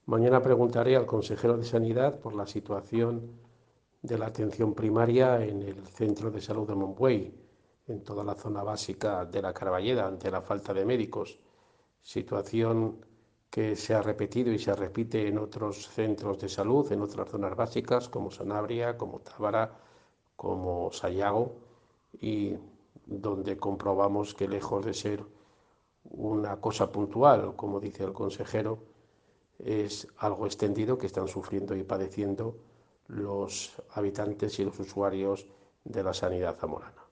Mañana preguntaré al consejero de Sanidad por la situación de la atención primaria en el Centro de Salud de Monbuey, en toda la zona básica de la Carballeda, ante la falta de médicos. Situación que se ha repetido y se repite en otros centros de salud, en otras zonas básicas, como Sanabria, como Tábara, como Sayago, y donde comprobamos que lejos de ser una cosa puntual, como dice el consejero, es algo extendido que están sufriendo y padeciendo los habitantes y los usuarios de la sanidad zamorana.